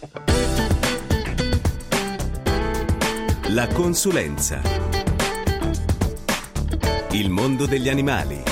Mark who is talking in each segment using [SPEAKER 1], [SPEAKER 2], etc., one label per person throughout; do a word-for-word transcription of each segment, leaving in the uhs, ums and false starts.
[SPEAKER 1] La consulenza. Il mondo degli animali.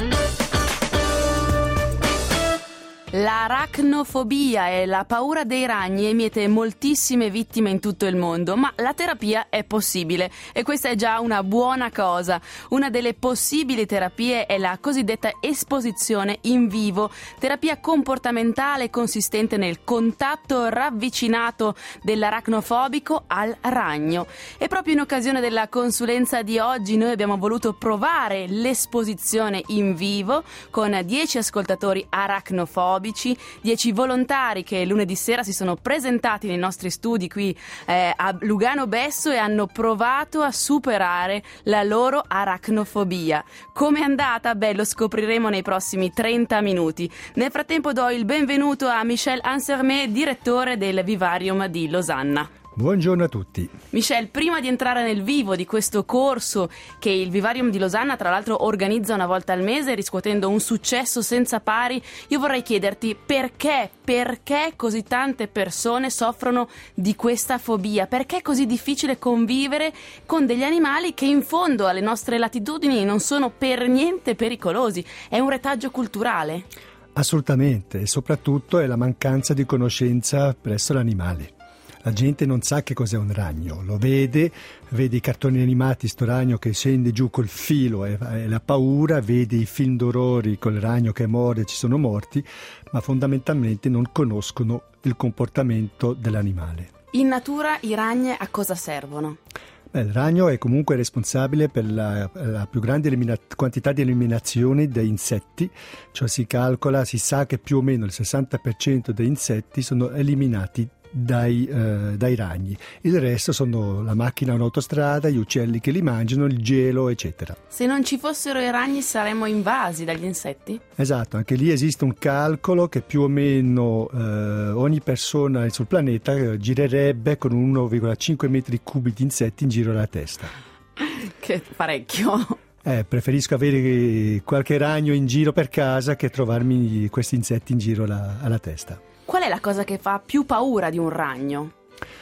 [SPEAKER 2] L'arachnofobia è la paura dei ragni e miete moltissime vittime in tutto il mondo, ma la terapia è possibile e questa è già una buona cosa. Una delle possibili terapie è la cosiddetta esposizione in vivo, terapia comportamentale consistente nel contatto ravvicinato dell'aracnofobico al ragno. E proprio in occasione della consulenza di oggi noi abbiamo voluto provare l'esposizione in vivo con dieci ascoltatori aracnofobici, dieci volontari che lunedì sera si sono presentati nei nostri studi qui eh, a Lugano Besso e hanno provato a superare la loro aracnofobia. Come è andata? Beh, lo scopriremo nei prossimi trenta minuti. Nel frattempo do il benvenuto a Michel Ansermet, direttore del Vivarium di Losanna.
[SPEAKER 3] Buongiorno a tutti.
[SPEAKER 2] Michel, prima di entrare nel vivo di questo corso che il Vivarium di Losanna tra l'altro organizza una volta al mese riscuotendo un successo senza pari, io vorrei chiederti perché, perché così tante persone soffrono di questa fobia? Perché è così difficile convivere con degli animali che in fondo alle nostre latitudini non sono per niente pericolosi? È un retaggio culturale?
[SPEAKER 3] Assolutamente, e soprattutto è la mancanza di conoscenza presso l'animale. La gente non sa che cos'è un ragno, lo vede, vede i cartoni animati, sto ragno che scende giù col filo e, e la paura, vede i film d'orrori col ragno che muore, ci sono morti, ma fondamentalmente non conoscono il comportamento dell'animale.
[SPEAKER 2] In natura i ragni a cosa servono?
[SPEAKER 3] Beh, il ragno è comunque responsabile per la, la più grande elimina- quantità di eliminazione dei insetti, cioè si calcola, si sa che più o meno il sessanta per cento dei insetti sono eliminati Dai, eh, dai ragni. Il resto sono la macchina un'autostrada, gli uccelli che li mangiano, il gelo, eccetera.
[SPEAKER 2] Se non ci fossero i ragni saremmo invasi dagli insetti?
[SPEAKER 3] Esatto, anche lì esiste un calcolo che più o meno eh, ogni persona sul pianeta eh, girerebbe con uno virgola cinque metri cubi di insetti in giro alla testa.
[SPEAKER 2] Che parecchio!
[SPEAKER 3] Eh, preferisco avere qualche ragno in giro per casa che trovarmi questi insetti in giro alla, alla testa.
[SPEAKER 2] Qual è la cosa che fa più paura di un ragno?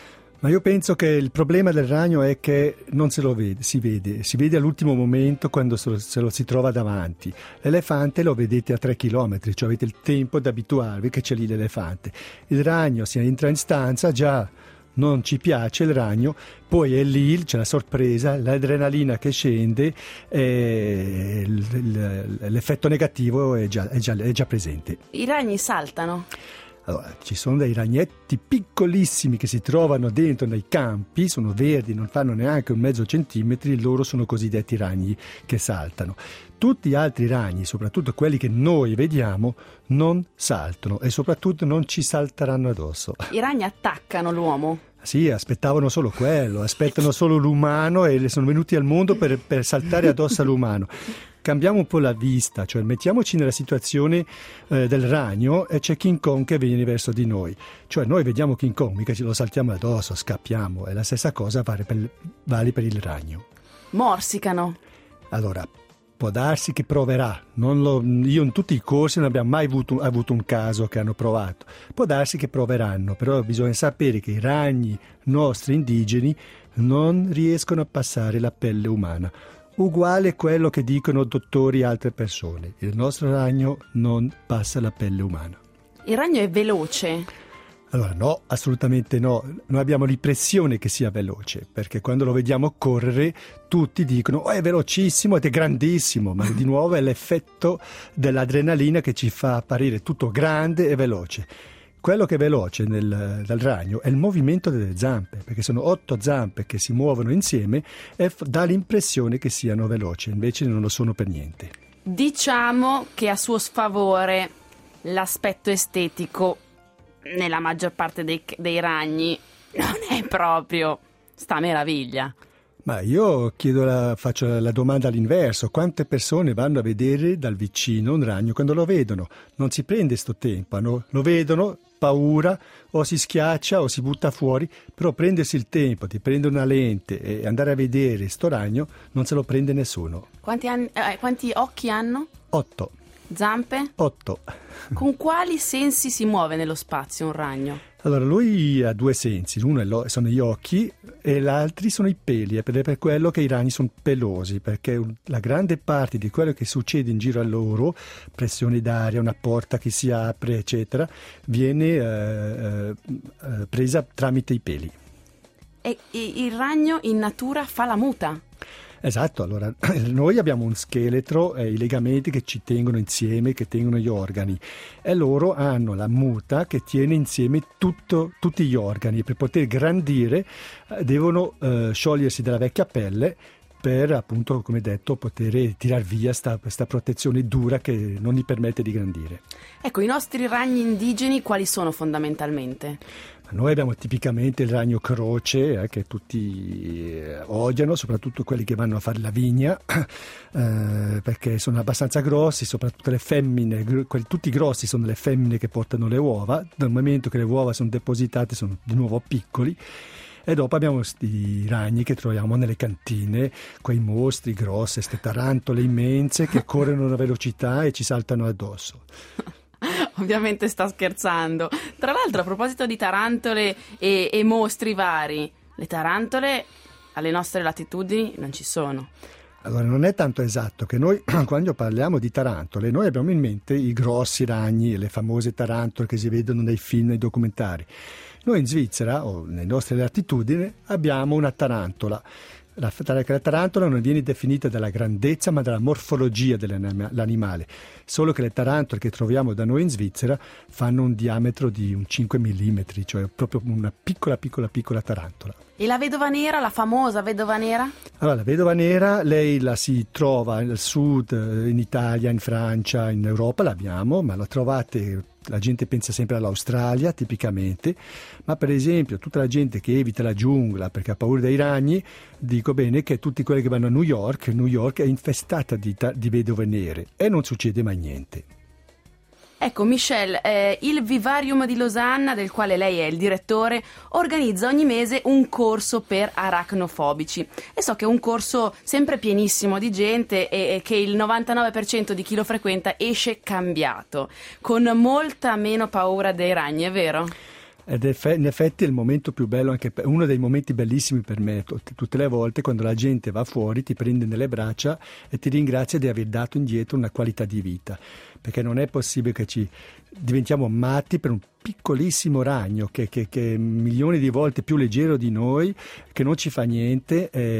[SPEAKER 3] Ma io penso che il problema del ragno è che non se lo vede, si vede, si vede all'ultimo momento quando se lo si trova davanti. L'elefante lo vedete a tre chilometri, cioè avete il tempo di abituarvi che c'è lì l'elefante. Il ragno si entra in stanza, già non ci piace il ragno, poi è lì, c'è la sorpresa, l'adrenalina che scende e l'effetto negativo è già, è già, è già presente.
[SPEAKER 2] I ragni saltano?
[SPEAKER 3] Allora, ci sono dei ragnetti piccolissimi che si trovano dentro nei campi, sono verdi, non fanno neanche un mezzo centimetro, loro sono cosiddetti ragni che saltano. Tutti gli altri ragni, soprattutto quelli che noi vediamo, non saltano e soprattutto non ci salteranno addosso.
[SPEAKER 2] I ragni attaccano l'uomo?
[SPEAKER 3] Sì, aspettavano solo quello, aspettano solo l'umano e sono venuti al mondo per, per saltare addosso all'umano. Cambiamo un po' la vista, cioè mettiamoci nella situazione eh, del ragno e c'è King Kong che viene verso di noi. Cioè noi vediamo King Kong, mica ce lo saltiamo addosso, scappiamo, e la stessa cosa vale per, vale per il ragno.
[SPEAKER 2] Morsicano?
[SPEAKER 3] Allora, può darsi che proverà, non lo, io in tutti i corsi non abbiamo mai avuto, avuto un caso che hanno provato, può darsi che proveranno, però bisogna sapere che i ragni nostri indigeni non riescono a passare la pelle umana. Uguale quello che dicono dottori e altre persone. Il nostro ragno non passa la pelle umana.
[SPEAKER 2] Il ragno è veloce?
[SPEAKER 3] Allora no, assolutamente no. Noi abbiamo l'impressione che sia veloce, perché quando lo vediamo correre tutti dicono oh, è velocissimo ed è grandissimo, ma di nuovo è l'effetto dell'adrenalina che ci fa apparire tutto grande e veloce. Quello che è veloce nel, dal ragno è il movimento delle zampe, perché sono otto zampe che si muovono insieme e f- dà l'impressione che siano veloci, invece non lo sono per niente.
[SPEAKER 2] Diciamo che a suo sfavore l'aspetto estetico nella maggior parte dei, dei ragni non è proprio sta meraviglia.
[SPEAKER 3] Ma io chiedo la, faccio la domanda all'inverso: quante persone vanno a vedere dal vicino un ragno quando lo vedono? Non si prende sto tempo, no? Lo vedono, paura, o si schiaccia o si butta fuori, però prendersi il tempo di prendere una lente e andare a vedere sto ragno non se lo prende nessuno.
[SPEAKER 2] Quanti, anni, eh, quanti occhi hanno?
[SPEAKER 3] Otto.
[SPEAKER 2] Zampe?
[SPEAKER 3] Otto.
[SPEAKER 2] Con quali sensi si muove nello spazio un ragno?
[SPEAKER 3] Allora, lui ha due sensi, uno è lo, sono gli occhi e l'altro sono i peli, è per, è per quello che i ragni sono pelosi, perché un, la grande parte di quello che succede in giro a loro, pressione d'aria, una porta che si apre, eccetera, viene eh, eh, presa tramite i peli.
[SPEAKER 2] E, e il ragno in natura fa la muta?
[SPEAKER 3] Esatto, allora noi abbiamo un scheletro e i legamenti che ci tengono insieme, che tengono gli organi, e loro hanno la muta che tiene insieme tutto, tutti gli organi. Per poter grandire eh, devono eh, sciogliersi dalla vecchia pelle per, appunto, come detto, poter tirar via questa protezione dura che non gli permette di grandire.
[SPEAKER 2] Ecco, i nostri ragni indigeni quali sono fondamentalmente?
[SPEAKER 3] Noi abbiamo tipicamente il ragno croce, eh, che tutti eh, odiano, soprattutto quelli che vanno a fare la vigna, eh, perché sono abbastanza grossi, soprattutto le femmine, gr- quelli, tutti grossi sono le femmine che portano le uova, dal momento che le uova sono depositate sono di nuovo piccoli. E dopo abbiamo questi ragni che troviamo nelle cantine, quei mostri grossi, queste tarantole immense che corrono a una velocità e ci saltano addosso.
[SPEAKER 2] Ovviamente sta scherzando. Tra l'altro, a proposito di tarantole e, e mostri vari, le tarantole alle nostre latitudini non ci sono.
[SPEAKER 3] Allora, non è tanto esatto che noi, quando parliamo di tarantole, noi abbiamo in mente i grossi ragni, le famose tarantole che si vedono nei film, nei documentari. Noi in Svizzera, o nelle nostre latitudini, abbiamo una tarantola. La, la tarantola non viene definita dalla grandezza ma dalla morfologia dell'animale, solo che le tarantole che troviamo da noi in Svizzera fanno un diametro di un cinque millimetri, cioè proprio una piccola piccola piccola tarantola.
[SPEAKER 2] E la vedova nera, la famosa vedova nera?
[SPEAKER 3] Allora, la vedova nera, lei la si trova al sud, in Italia, in Francia, in Europa l'abbiamo, ma la trovate, la gente pensa sempre all'Australia tipicamente, ma per esempio tutta la gente che evita la giungla perché ha paura dei ragni, dico bene che tutti quelli che vanno a New York, New York è infestata di, di vedove nere e non succede mai niente.
[SPEAKER 2] Ecco, Michel, eh, il Vivarium di Losanna, del quale lei è il direttore, organizza ogni mese un corso per aracnofobici. E so che è un corso sempre pienissimo di gente e, e che il novantanove per cento di chi lo frequenta esce cambiato, con molta meno paura dei ragni, è vero?
[SPEAKER 3] Ed in effetti è il momento più bello, anche per, uno dei momenti bellissimi per me, tutte le volte quando la gente va fuori, ti prende nelle braccia e ti ringrazia di aver dato indietro una qualità di vita, perché non è possibile che ci diventiamo matti per un piccolissimo ragno che, che, che è milioni di volte più leggero di noi, che non ci fa niente. E,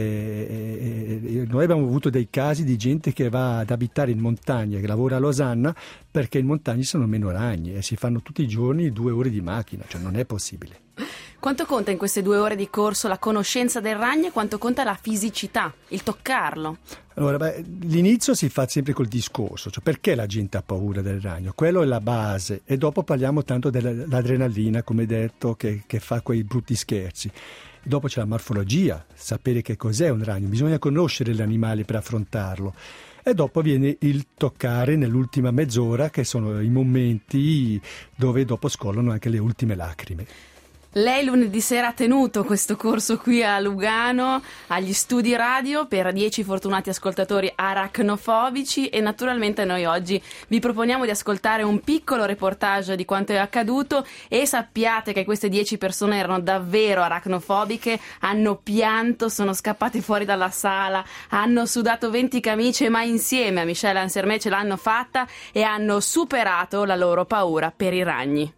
[SPEAKER 3] e, e noi abbiamo avuto dei casi di gente che va ad abitare in montagna, che lavora a Losanna, perché in montagna ci sono meno ragni e si fanno tutti i giorni due ore di macchina, cioè non è possibile.
[SPEAKER 2] Quanto conta in queste due ore di corso la conoscenza del ragno e quanto conta la fisicità, il toccarlo?
[SPEAKER 3] Allora, beh, l'inizio si fa sempre col discorso, cioè perché la gente ha paura del ragno? Quello è la base, e dopo parliamo tanto dell'adrenalina, come detto, che, che fa quei brutti scherzi. E dopo c'è la morfologia, sapere che cos'è un ragno, bisogna conoscere l'animale per affrontarlo. E dopo viene il toccare nell'ultima mezz'ora, che sono i momenti dove dopo scolano anche le ultime lacrime.
[SPEAKER 2] Lei lunedì sera ha tenuto questo corso qui a Lugano, agli studi radio, per dieci fortunati ascoltatori aracnofobici, e naturalmente noi oggi vi proponiamo di ascoltare un piccolo reportage di quanto è accaduto, e sappiate che queste dieci persone erano davvero aracnofobiche, hanno pianto, sono scappate fuori dalla sala, hanno sudato venti camicie, ma insieme a Michelle Ansermet ce l'hanno fatta e hanno superato la loro paura per i ragni.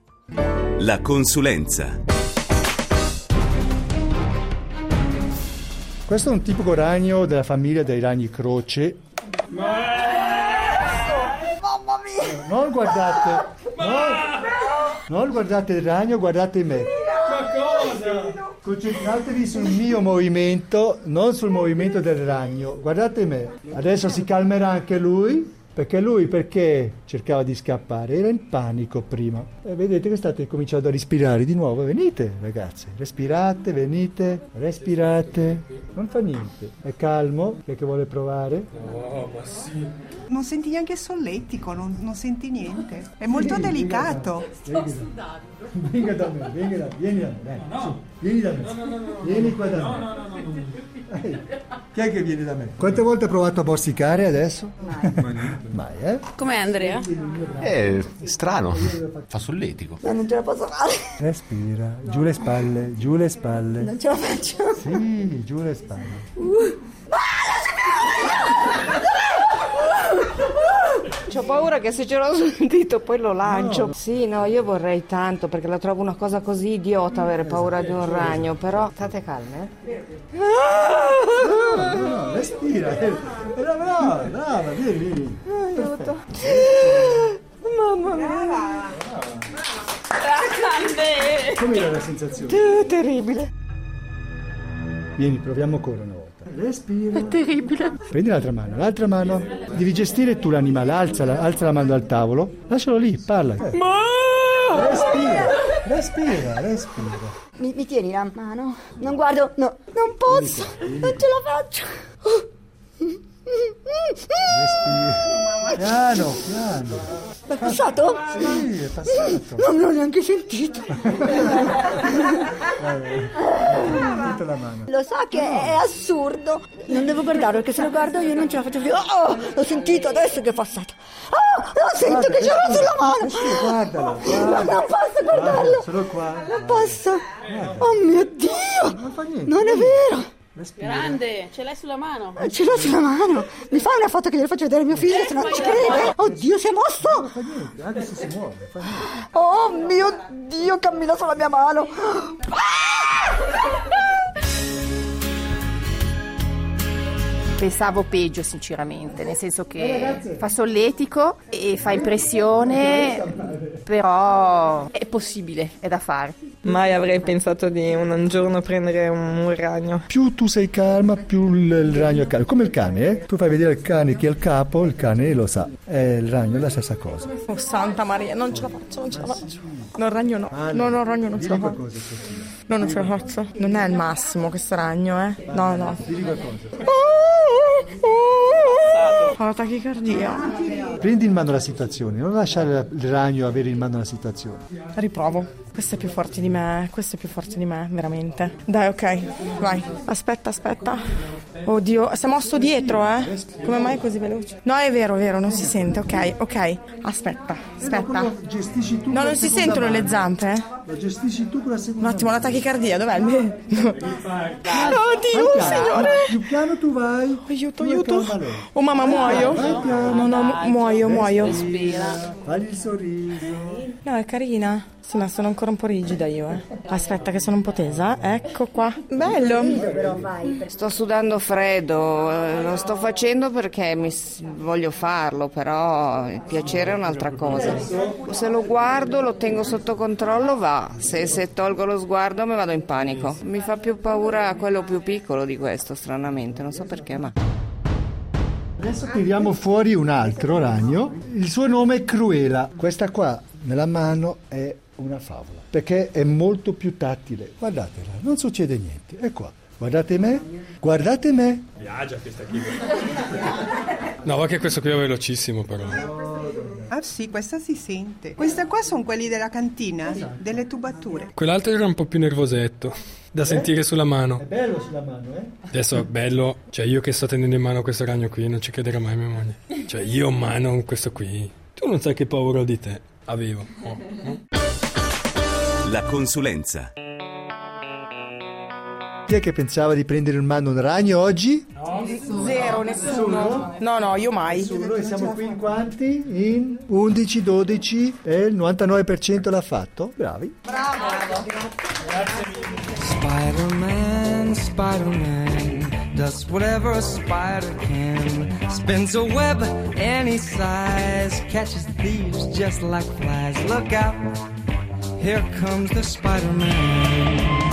[SPEAKER 1] La consulenza.
[SPEAKER 3] Questo è un tipico ragno della famiglia dei ragni croce.
[SPEAKER 4] Mamma mia!
[SPEAKER 3] Non guardate, non, non guardate il ragno, guardate me.
[SPEAKER 4] Ma cosa?
[SPEAKER 3] Concentratevi sul mio movimento, non sul movimento del ragno. Guardate me. Adesso si calmerà anche lui. Perché lui, perché cercava di scappare? Era in panico prima. E vedete che state cominciando a respirare di nuovo. Venite, ragazzi, respirate, venite, respirate. Non fa niente. È calmo, chi è che vuole provare?
[SPEAKER 4] Oh, ma sì.
[SPEAKER 5] non senti neanche il solletico, non, non senti niente. È molto
[SPEAKER 3] Vieni,
[SPEAKER 5] delicato.
[SPEAKER 3] Venga da, venga da me, venga da, vieni da me, dai,
[SPEAKER 4] No.
[SPEAKER 3] su, vieni da me,
[SPEAKER 4] No, no, no, no, no.
[SPEAKER 3] vieni qua da me.
[SPEAKER 4] No, no, no, no, no.
[SPEAKER 3] Ehi, chi è che viene da me? Quante volte hai provato a borsicare adesso? Mai. Mai, eh?
[SPEAKER 2] Com'è Andrea?
[SPEAKER 6] È strano, fa solletico.
[SPEAKER 7] No, non ce la posso fare.
[SPEAKER 3] Respira, giù le spalle, giù le spalle.
[SPEAKER 7] Non ce la faccio.
[SPEAKER 3] Sì, giù le spalle.
[SPEAKER 7] C'ho paura che se ce l'ho sul dito poi lo lancio. No. Sì, no, io vorrei tanto perché la trovo una cosa così idiota avere paura di un ragno, però state calme.
[SPEAKER 3] No, no, respira. Brava, brava, vieni, vieni.
[SPEAKER 7] Aiuto. Mamma mia.
[SPEAKER 2] Grande!
[SPEAKER 3] Com'era la sensazione?
[SPEAKER 7] È terribile.
[SPEAKER 3] Vieni, proviamo ancora una volta. Respira.
[SPEAKER 7] È terribile.
[SPEAKER 3] Prendi l'altra mano, l'altra mano. Devi gestire tu l'animale, alza la, alza la mano dal tavolo. Lascialo lì, parla. Respira, respira, respira.
[SPEAKER 7] Mi, mi tieni la mano? Non guardo, no, non posso. Non ce la faccio.
[SPEAKER 3] Respira. Piano, piano.
[SPEAKER 7] È passato?
[SPEAKER 3] Sì, è passato.
[SPEAKER 7] Non l'ho neanche sentito.
[SPEAKER 3] Tutta la mano.
[SPEAKER 7] Lo sa che è assurdo. Non devo guardarlo perché se lo guardo io non ce la faccio più. Oh, l'ho sentito adesso che è passato. Oh, lo sento
[SPEAKER 3] Guarda,
[SPEAKER 7] che ce l'ho sulla mano.
[SPEAKER 3] Sì, guardalo, guardalo.
[SPEAKER 7] No, non posso guardarlo.
[SPEAKER 3] Guarda, solo qua.
[SPEAKER 7] Non posso. Oh mio Dio.
[SPEAKER 3] Non fa niente.
[SPEAKER 7] Non è vero.
[SPEAKER 3] Respira.
[SPEAKER 2] Grande, ce l'hai sulla mano.
[SPEAKER 7] Ce l'ho sulla mano. Mi fa una foto che glielo faccio vedere a mio figlio se non ci crede. Oddio, si è mosso.
[SPEAKER 3] Non fa niente, anche se si muove, fa niente.
[SPEAKER 7] Oh mio Dio, cammina sulla mia mano.
[SPEAKER 8] Pensavo peggio sinceramente, nel senso che fa solletico e fa impressione, però è possibile, è da fare.
[SPEAKER 9] Mai avrei pensato di un giorno prendere un ragno.
[SPEAKER 3] Più tu sei calma, più il, il ragno è calmo. Come il cane, eh? Tu fai vedere il cane che è il capo, il cane lo sa. Eh, il ragno è la stessa cosa.
[SPEAKER 9] Oh Santa Maria, non ce la faccio, non ce la faccio. Non ragno no, no, no, ragno non ce la faccio. No, non ce la faccio. Non è il massimo questo ragno, eh? No, no.
[SPEAKER 3] Digli qualcosa.
[SPEAKER 9] Ho la tachicardia.
[SPEAKER 3] Prendi in mano la situazione, non lasciare il ragno avere in mano la situazione.
[SPEAKER 9] Riprovo. Questo è più forte di me, questo è più forte di me, veramente. Dai, ok, vai. Aspetta, aspetta. Oddio, si è mosso dietro, eh? Come mai così veloce? No, è vero, è vero, non si sente, ok, ok. Aspetta, aspetta.
[SPEAKER 3] Gestisci tu.
[SPEAKER 9] No, non si sentono le zampe, eh?
[SPEAKER 3] Lo gestisci tu con la seconda.
[SPEAKER 9] Un attimo, la tachicardia, dov'è? Il mio... Oddio, signore!
[SPEAKER 3] Più piano tu vai.
[SPEAKER 9] Aiuto, aiuto. Oh mamma, muoio. No, no, mu- muoio, muoio.
[SPEAKER 2] Respira.
[SPEAKER 3] Fagli il sorriso.
[SPEAKER 9] No, è carina. Sì, ma sono ancora un po' rigida io, eh. Aspetta che sono un po' tesa. Ecco qua. Bello.
[SPEAKER 7] Sto sudando freddo, eh, lo sto facendo perché mi s- voglio farlo, però il piacere è un'altra cosa. Se lo guardo, lo tengo sotto controllo, va. Se, se tolgo lo sguardo mi vado in panico. Mi fa più paura quello più piccolo di questo, stranamente, non so perché, ma...
[SPEAKER 3] Adesso tiriamo fuori un altro ragno. Il suo nome è Cruella. Questa qua nella mano è una favola perché è molto più tattile. Guardatela, non succede niente. È qua. Guardate me. Guardate me.
[SPEAKER 4] Viaggia questa qui. No, va che questo qui è velocissimo però.
[SPEAKER 5] Ah sì, questa si sente. Queste qua sono quelli della cantina, delle tubature.
[SPEAKER 4] Quell'altro era un po' più nervosetto, da sentire sulla mano.
[SPEAKER 3] È bello sulla mano, eh?
[SPEAKER 4] Adesso è bello, cioè io che sto tenendo in mano questo ragno qui, non ci crederà mai mia moglie. Cioè io ho in mano questo qui. Tu non sai che paura ho di te. Avevo. Oh, no?
[SPEAKER 1] La consulenza.
[SPEAKER 3] Chi è che pensava di prendere in mano un ragno oggi?
[SPEAKER 9] Zero, nessuno. No, no, io mai.
[SPEAKER 3] Noi siamo qui in quanti? In undici, dodici e il novantanove per cento l'ha fatto. Bravi.
[SPEAKER 10] Spider-Man, Spider-Man does whatever a spider can. Spins a web any size, catches thieves just like flies. Look out, here comes the Spider-Man.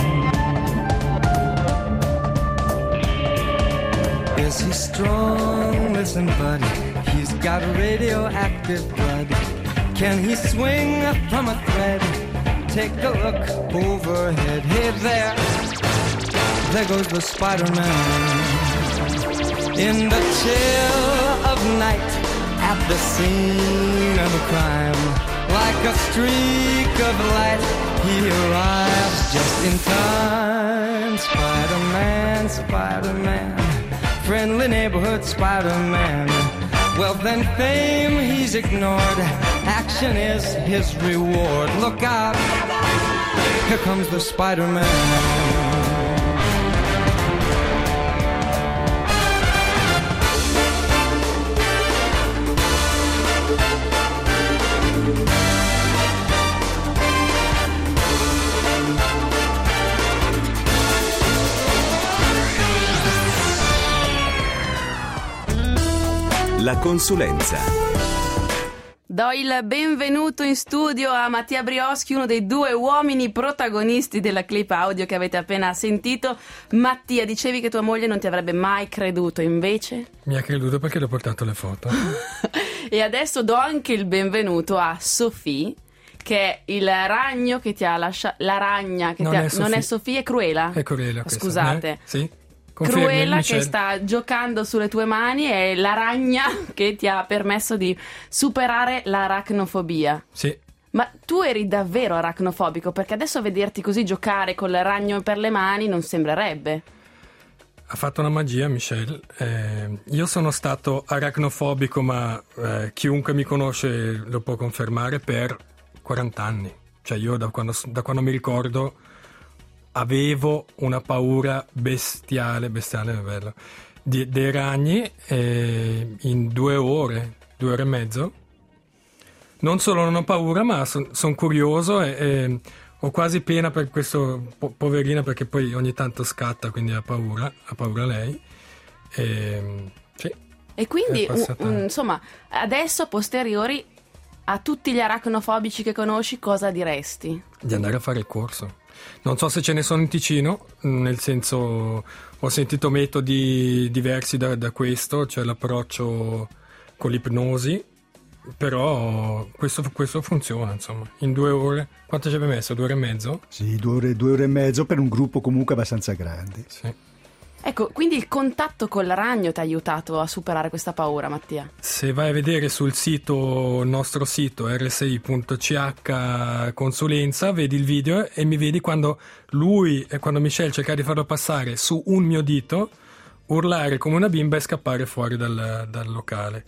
[SPEAKER 10] Is he strong? Listen, buddy, he's got radioactive blood. Can he swing from a thread? Take a look overhead. Hey there, there goes the Spider-Man. In the chill of night, at the scene of a crime. Like a streak of light, he arrives just in time. Spider-Man, Spider-Man, friendly neighborhood Spider-Man. Wealth and fame he's ignored, action is his reward. Look out, here comes the Spider-Man.
[SPEAKER 1] La consulenza.
[SPEAKER 2] Do il benvenuto in studio a Mattia Brioschi, uno dei due uomini protagonisti della clip audio che avete appena sentito. Mattia, dicevi che tua moglie non ti avrebbe mai creduto, invece?
[SPEAKER 4] Mi ha creduto perché le ho portato le foto.
[SPEAKER 2] E adesso do anche il benvenuto a Sophie, che è il ragno che ti ha lasciato. La ragna che
[SPEAKER 4] non
[SPEAKER 2] ti ha.
[SPEAKER 4] È
[SPEAKER 2] non è Sophie, è Cruella?
[SPEAKER 4] È Cruella.
[SPEAKER 2] Scusate.
[SPEAKER 4] Eh? Sì. Confermi,
[SPEAKER 2] Cruella
[SPEAKER 4] Michelle?
[SPEAKER 2] Che sta giocando sulle tue mani è la ragna che ti ha permesso di superare l'aracnofobia.
[SPEAKER 4] Sì.
[SPEAKER 2] Ma tu eri davvero aracnofobico? Perché adesso vederti così giocare con il ragno per le mani non sembrerebbe.
[SPEAKER 4] Ha fatto una magia, Michelle. Eh, io sono stato aracnofobico, ma eh, chiunque mi conosce lo può confermare, per quaranta anni. Cioè io da quando, da quando mi ricordo avevo una paura bestiale, bestiale è bello, di, dei ragni, eh, in due ore, due ore e mezzo. Non solo non ho paura, ma sono son curioso e, e ho quasi pena per questo po- poverina, perché poi ogni tanto scatta, quindi ha paura, ha paura lei. E, sì,
[SPEAKER 2] e quindi, un, un, insomma, adesso a posteriori, a tutti gli aracnofobici che conosci, cosa diresti?
[SPEAKER 4] Di andare a fare il corso. Non so se ce ne sono in Ticino, nel senso, ho sentito metodi diversi da, da questo, cioè l'approccio con l'ipnosi, però questo, questo funziona, insomma, in due ore. Quanto ci avevi messo? Due ore e mezzo?
[SPEAKER 3] Sì, due ore, due ore e mezzo per un gruppo comunque abbastanza grande.
[SPEAKER 4] Sì.
[SPEAKER 2] Ecco, quindi il contatto col ragno ti ha aiutato a superare questa paura, Mattia?
[SPEAKER 4] Se vai a vedere sul sito, il nostro sito erre esse i punto ci acca consulenza, vedi il video e mi vedi quando lui e quando Michelle cercava di farlo passare su un mio dito, urlare come una bimba e scappare fuori dal, dal locale.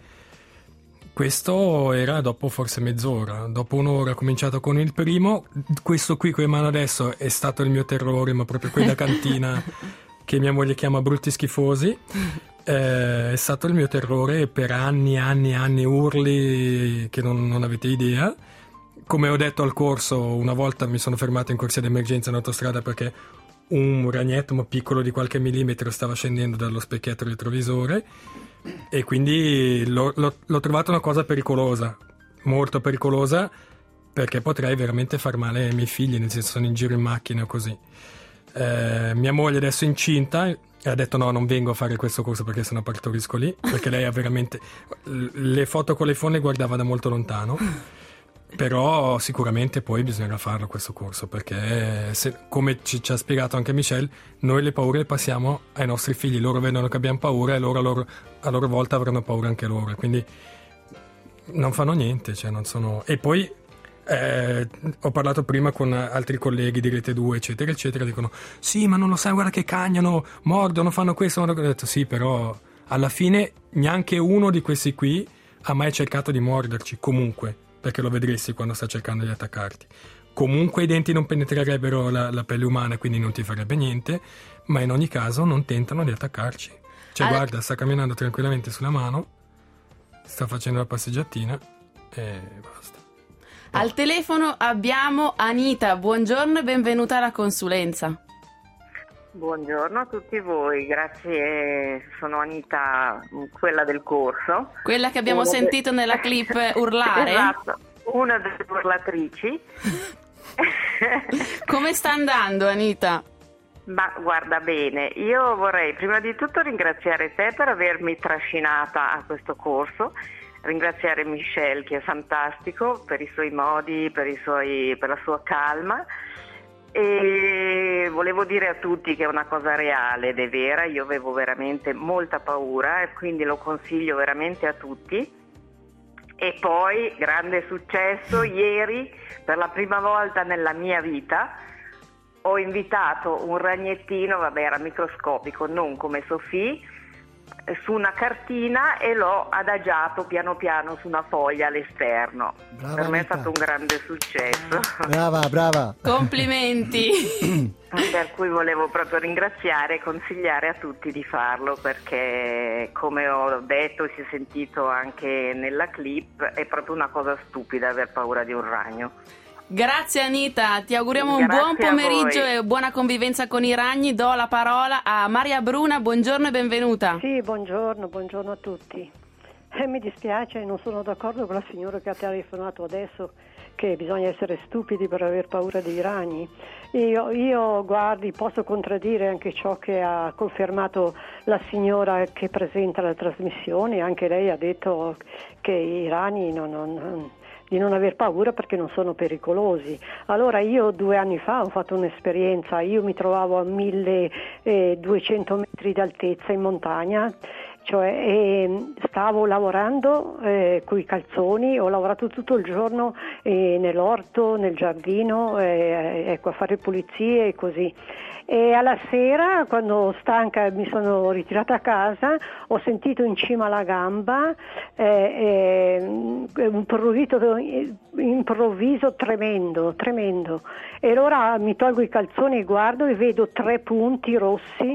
[SPEAKER 4] Questo era dopo forse mezz'ora. Dopo un'ora ho cominciato con il primo. Questo qui con in mano adesso è stato il mio terrore, ma proprio qui da cantina che mia moglie chiama brutti schifosi. Eh, è stato il mio terrore per anni, anni, anni, urli che non, non avete idea. Come ho detto al corso, una volta mi sono fermato in corsia d'emergenza in autostrada perché un ragnetto ma piccolo di qualche millimetro stava scendendo dallo specchietto retrovisore, e quindi l'ho, l'ho, l'ho trovato una cosa pericolosa, molto pericolosa, perché potrei veramente far male ai miei figli, nel senso sono in giro in macchina o così. Eh, mia moglie adesso è incinta e ha detto no, non vengo a fare questo corso perché sennò partorisco lì, perché lei ha veramente le foto con l'iPhone le guardava da molto lontano. Però sicuramente poi bisognerà farlo questo corso, perché se, come ci, ci ha spiegato anche Michelle, noi le paure le passiamo ai nostri figli, loro vedono che abbiamo paura e loro a loro, a loro volta avranno paura anche loro, quindi non fanno niente, cioè non sono... E poi eh, ho parlato prima con altri colleghi di Rete due eccetera eccetera, dicono sì ma non lo sai, guarda che cagnano, mordono, fanno questo, ho detto sì, però alla fine neanche uno di questi qui ha mai cercato di morderci, comunque, perché lo vedresti quando sta cercando di attaccarti. Comunque i denti non penetrerebbero la, la pelle umana, quindi non ti farebbe niente, ma in ogni caso non tentano di attaccarci. Cioè All... guarda, sta camminando tranquillamente sulla mano, sta facendo la passeggiatina e basta.
[SPEAKER 2] Al telefono abbiamo Anita, buongiorno e benvenuta alla consulenza.
[SPEAKER 11] Buongiorno a tutti voi, grazie, sono Anita, quella del corso.
[SPEAKER 2] Quella che abbiamo
[SPEAKER 11] una
[SPEAKER 2] sentito
[SPEAKER 11] de...
[SPEAKER 2] nella clip urlare?
[SPEAKER 11] Esatto, una delle urlatrici.
[SPEAKER 2] Come sta andando, Anita?
[SPEAKER 11] Ma guarda bene, io vorrei prima di tutto ringraziare te per avermi trascinata a questo corso, ringraziare Michelle che è fantastico per i suoi modi, per, i suoi, per la sua calma. E volevo dire a tutti che è una cosa reale ed è vera, io avevo veramente molta paura e quindi lo consiglio veramente a tutti. E poi, grande successo, ieri, per la prima volta nella mia vita, ho invitato un ragnettino, vabbè era microscopico, non come Sofì, su una cartina e l'ho adagiato piano piano su una foglia all'esterno.
[SPEAKER 3] Brava,
[SPEAKER 11] per me
[SPEAKER 3] Anita.
[SPEAKER 11] è stato un grande successo.
[SPEAKER 3] Brava, brava.
[SPEAKER 2] Complimenti.
[SPEAKER 11] Per cui volevo proprio ringraziare e consigliare a tutti di farlo, perché come ho detto e si è sentito anche nella clip, è proprio una cosa stupida aver paura di un ragno.
[SPEAKER 2] Grazie Anita, ti auguriamo un
[SPEAKER 11] Grazie
[SPEAKER 2] buon pomeriggio
[SPEAKER 11] a voi.
[SPEAKER 2] e buona convivenza con i ragni. Do la parola a Maria Bruna, buongiorno e benvenuta.
[SPEAKER 12] Sì, buongiorno, buongiorno a tutti. Eh, mi dispiace, non sono d'accordo con la signora che ha telefonato adesso, che bisogna essere stupidi per aver paura dei ragni. Io, io guardi, posso contraddire anche ciò che ha confermato la signora che presenta la trasmissione, anche lei ha detto che i ragni non... non di non aver paura perché non sono pericolosi. Allora io due anni fa ho fatto un'esperienza, io mi trovavo a milleduecento metri d'altezza in montagna, cioè e stavo lavorando eh, coi calzoni, ho lavorato tutto il giorno eh, nell'orto, nel giardino, eh, ecco, a fare pulizie e così. E alla sera, quando stanca mi sono ritirata a casa, ho sentito in cima alla gamba eh, eh, un prurito improvviso tremendo, tremendo. E allora mi tolgo i calzoni e guardo e vedo tre punti rossi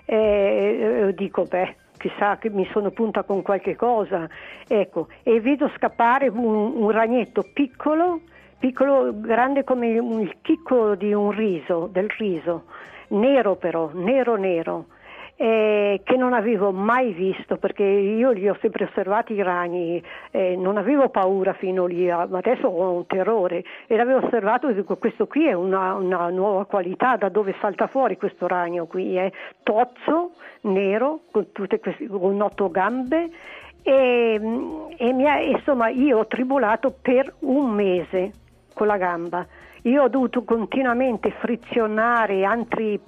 [SPEAKER 12] e eh, dico, beh, chissà che mi sono punta con qualche cosa, ecco, e vedo scappare un, un ragnetto piccolo, piccolo, grande come il chicco di un riso, del riso, nero però, nero nero, eh, che non avevo mai visto, perché io li ho sempre osservati i ragni, eh, non avevo paura fino lì, ma adesso ho un terrore, e l'avevo osservato e dico, questo qui è una, una nuova qualità, da dove salta fuori questo ragno qui, è tozzo, nero, con tutte queste, con otto gambe, e, e mi ha, insomma io ho tribolato per un mese con la gamba. Io ho dovuto continuamente frizionare anti,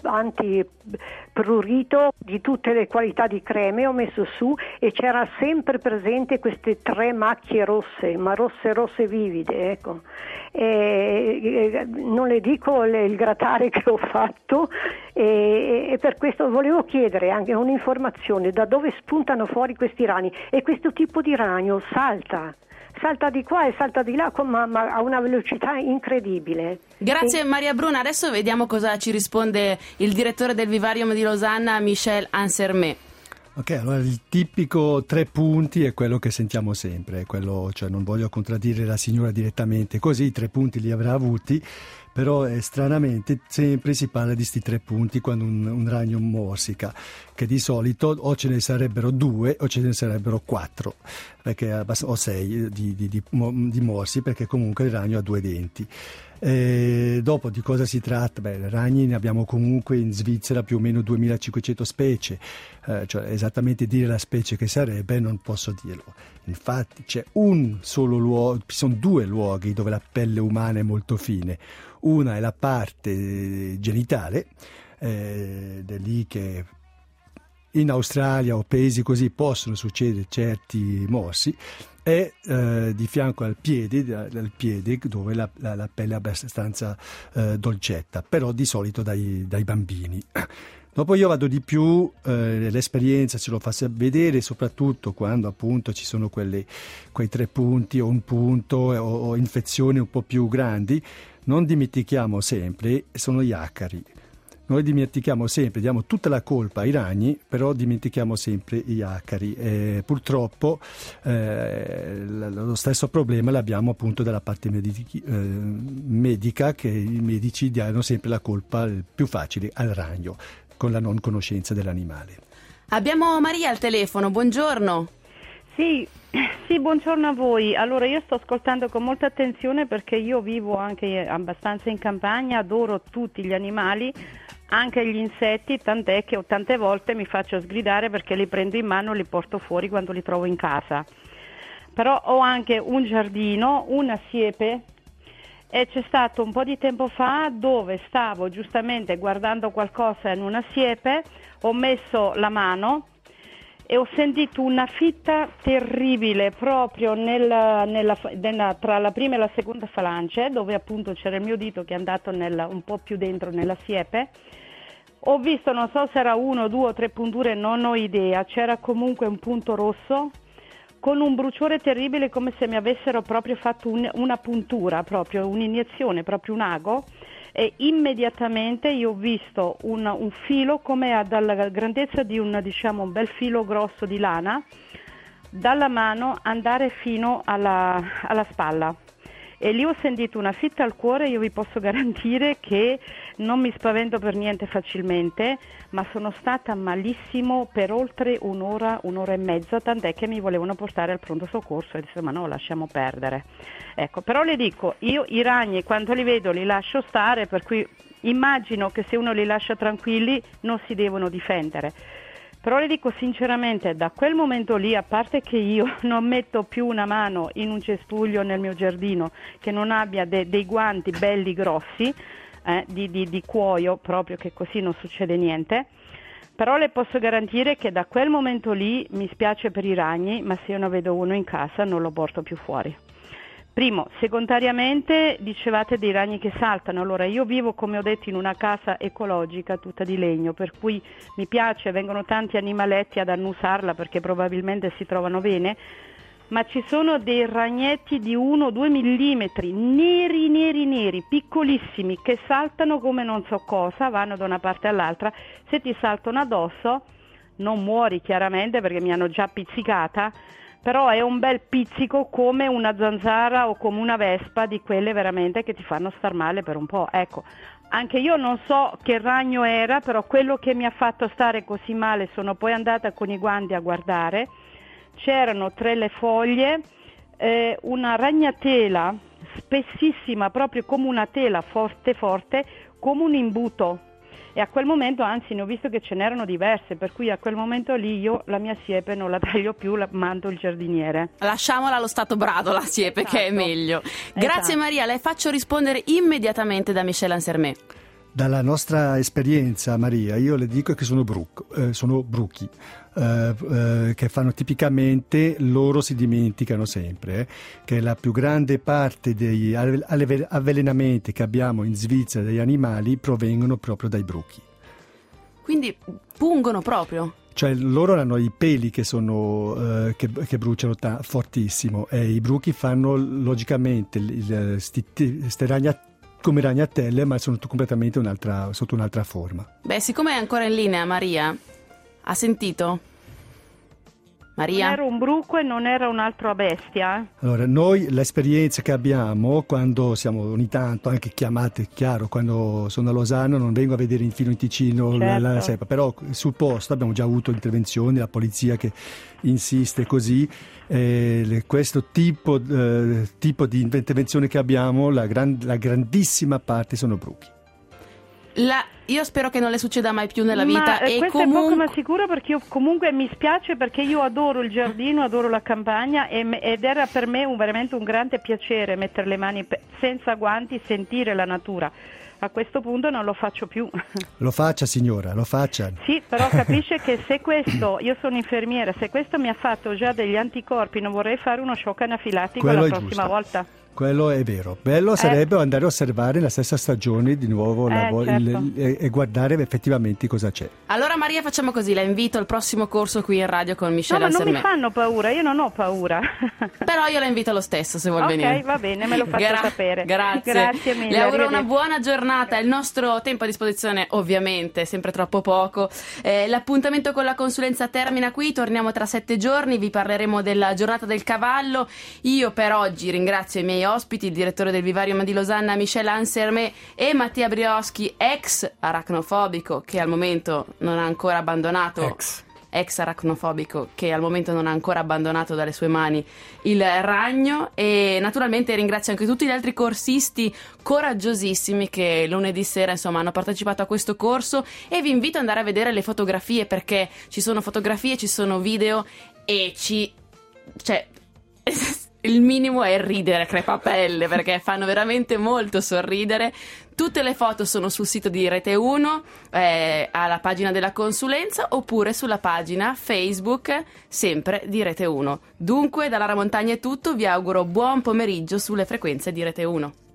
[SPEAKER 12] antiprurito di tutte le qualità di creme, ho messo su e c'era sempre presente queste tre macchie rosse, ma rosse rosse vivide, ecco. E, e, non le dico le, il grattare che ho fatto e, e per questo volevo chiedere anche un'informazione, da dove spuntano fuori questi ragni, e questo tipo di ragno salta. salta di qua e salta di là, ma, ma a una velocità incredibile.
[SPEAKER 2] Grazie
[SPEAKER 12] e...
[SPEAKER 2] Maria Bruna, adesso vediamo cosa ci risponde il direttore del Vivarium di Losanna, Michel Ansermet.
[SPEAKER 3] Ok, allora il tipico tre punti è quello che sentiamo sempre, è quello, cioè non voglio contraddire la signora direttamente così, i tre punti li avrà avuti, però eh, stranamente sempre si parla di questi tre punti quando un, un ragno morsica, che di solito o ce ne sarebbero due o ce ne sarebbero quattro, perché, o sei di, di, di, di morsi, perché comunque il ragno ha due denti. E dopo di cosa si tratta? Beh, ragni ne abbiamo comunque in Svizzera più o meno duemilacinquecento specie, eh, cioè esattamente dire la specie che sarebbe non posso dirlo. Infatti c'è un solo luogo, ci sono due luoghi dove la pelle umana è molto fine. Una è la parte genitale, eh, è lì che in Australia o paesi così possono succedere certi morsi, e eh, di fianco al piede, al piede dove la, la, la pelle è abbastanza eh, dolcetta, però di solito dai, dai bambini. Dopo io vado di più, eh, l'esperienza ce lo fa vedere, soprattutto quando appunto ci sono quelle, quei tre punti o un punto o, o infezioni un po' più grandi. Non dimentichiamo sempre, sono gli acari. Noi dimentichiamo sempre, diamo tutta la colpa ai ragni, però dimentichiamo sempre gli acari. E purtroppo eh, lo stesso problema l'abbiamo appunto dalla parte medici, eh, medica, che i medici danno sempre la colpa più facile al ragno, con la non conoscenza dell'animale.
[SPEAKER 2] Abbiamo Maria al telefono, buongiorno.
[SPEAKER 13] Sì, sì, buongiorno a voi. Allora io sto ascoltando con molta attenzione perché io vivo anche abbastanza in campagna, adoro tutti gli animali, anche gli insetti, tant'è che tante volte mi faccio sgridare perché li prendo in mano e li porto fuori quando li trovo in casa. Però ho anche un giardino, una siepe, e c'è stato un po' di tempo fa dove stavo giustamente guardando qualcosa in una siepe, ho messo la mano e ho sentito una fitta terribile proprio nella, nella, nella, tra la prima e la seconda falange, dove appunto c'era il mio dito che è andato nel, un po' più dentro nella siepe. Ho visto, non so se era uno, due o tre punture, non ho idea, c'era comunque un punto rosso con un bruciore terribile, come se mi avessero proprio fatto un, una puntura, proprio un'iniezione, proprio un ago. E immediatamente io ho visto un, un filo come dalla grandezza di un, diciamo, un bel filo grosso di lana dalla mano andare fino alla, alla spalla, e lì ho sentito una fitta al cuore. Io vi posso garantire che non mi spavento per niente facilmente, ma sono stata malissimo per oltre un'ora, un'ora e mezza, tant'è che mi volevano portare al pronto soccorso e disse ma no, lasciamo perdere. Ecco, però le dico, io i ragni quando li vedo li lascio stare, per cui immagino che se uno li lascia tranquilli non si devono difendere. Però le dico sinceramente, da quel momento lì, a parte che io non metto più una mano in un cespuglio nel mio giardino che non abbia de- dei guanti belli grossi, eh, di, di, di cuoio, proprio, che così non succede niente, però le posso garantire che da quel momento lì mi spiace per i ragni, ma se io ne vedo uno in casa non lo porto più fuori. Primo, secondariamente dicevate dei ragni che saltano. Allora io vivo, come ho detto, in una casa ecologica tutta di legno, per cui mi piace, vengono tanti animaletti ad annusarla perché probabilmente si trovano bene, ma ci sono dei ragnetti di uno o due millimetri, neri, neri, neri, piccolissimi, che saltano come non so cosa, vanno da una parte all'altra. Se ti saltano addosso non muori chiaramente perché mi hanno già pizzicata, però è un bel pizzico come una zanzara o come una vespa, di quelle veramente che ti fanno star male per un po'. Ecco, anche io non so che ragno era, però quello che mi ha fatto stare così male, sono poi andata con i guanti a guardare, c'erano tre le foglie, eh, una ragnatela spessissima, proprio come una tela forte forte, come un imbuto. E a quel momento, anzi, ne ho visto che ce n'erano diverse, per cui a quel momento lì io la mia siepe non la taglio più, la mando il giardiniere.
[SPEAKER 2] Lasciamola allo stato brado la siepe, esatto, che è meglio. Grazie, esatto. Maria, le faccio rispondere immediatamente da Michel Ansermet.
[SPEAKER 3] Dalla nostra esperienza, Maria, io le dico che sono, bruco, eh, sono bruchi, eh, eh, che fanno tipicamente, loro si dimenticano sempre, eh, che la più grande parte degli avvelenamenti che abbiamo in Svizzera degli animali provengono proprio dai bruchi.
[SPEAKER 2] Quindi pungono proprio?
[SPEAKER 3] Cioè loro hanno i peli che sono eh, che, che bruciano ta- fortissimo, e i bruchi fanno logicamente il, ste ragnatele come ragnatelle, ma sono completamente un'altra, sotto un'altra forma.
[SPEAKER 2] Beh, siccome è ancora in linea Maria, ha sentito? Maria?
[SPEAKER 13] Non era un bruco e non era un'altra bestia.
[SPEAKER 3] Allora, noi l'esperienza che abbiamo quando siamo ogni tanto anche chiamate, chiaro, quando sono a Losanna non vengo a vedere in filo in Ticino, certo, la, la sepa, però sul posto abbiamo già avuto intervenzioni, la polizia che insiste così. Eh, questo tipo, eh, tipo di intervenzione che abbiamo, la, gran, la grandissima parte sono bruchi.
[SPEAKER 2] La, io spero che non le succeda mai più nella vita.
[SPEAKER 13] Ma
[SPEAKER 2] e
[SPEAKER 13] questo
[SPEAKER 2] comunque...
[SPEAKER 13] è poco ma sicuro, perché io comunque mi spiace, perché io adoro il giardino, adoro la campagna, e, ed era per me un, veramente un grande piacere mettere le mani pe- senza guanti, sentire la natura. A questo punto non lo faccio più.
[SPEAKER 3] Lo faccia, signora, lo faccia.
[SPEAKER 13] Sì, però capisce che se questo, io sono infermiera, se questo mi ha fatto già degli anticorpi, non vorrei fare uno shock anafilattico
[SPEAKER 3] Quello
[SPEAKER 13] la
[SPEAKER 3] è
[SPEAKER 13] prossima
[SPEAKER 3] giusto.
[SPEAKER 13] volta.
[SPEAKER 3] Quello è vero. Bello sarebbe eh. andare a osservare la stessa stagione di nuovo,
[SPEAKER 2] eh,
[SPEAKER 3] la vo-
[SPEAKER 2] certo.
[SPEAKER 3] il, il, e guardare effettivamente cosa c'è.
[SPEAKER 2] Allora Maria, facciamo così, la invito al prossimo corso qui in radio con Michel Ansermet.
[SPEAKER 13] No, ma non mi fanno paura, io non ho paura.
[SPEAKER 2] Però io la invito lo stesso se vuol
[SPEAKER 13] Ok,
[SPEAKER 2] venire.
[SPEAKER 13] Ok, va bene, me lo faccio
[SPEAKER 2] Gra-
[SPEAKER 13] sapere.
[SPEAKER 2] Grazie.
[SPEAKER 13] Grazie mille.
[SPEAKER 2] Le auguro una buona giornata. Il nostro tempo a disposizione ovviamente è sempre troppo poco. Eh, l'appuntamento con la consulenza termina qui, torniamo tra sette giorni, vi parleremo della giornata del cavallo. Io per oggi ringrazio i miei ospiti, il direttore del Vivarium di Losanna Michel Ansermet e Mattia Brioschi, ex aracnofobico, che al momento non ha ancora abbandonato
[SPEAKER 4] ex.
[SPEAKER 2] ex aracnofobico che al momento non ha ancora abbandonato dalle sue mani il ragno. E naturalmente ringrazio anche tutti gli altri corsisti coraggiosissimi che lunedì sera insomma hanno partecipato a questo corso, e vi invito ad andare a vedere le fotografie, perché ci sono fotografie, ci sono video e ci cioè il minimo è ridere a crepapelle, perché fanno veramente molto sorridere. Tutte le foto sono sul sito di Rete uno, eh, alla pagina della consulenza, oppure sulla pagina Facebook sempre di Rete uno. Dunque, da Lara Montagna è tutto, vi auguro buon pomeriggio sulle frequenze di Rete uno.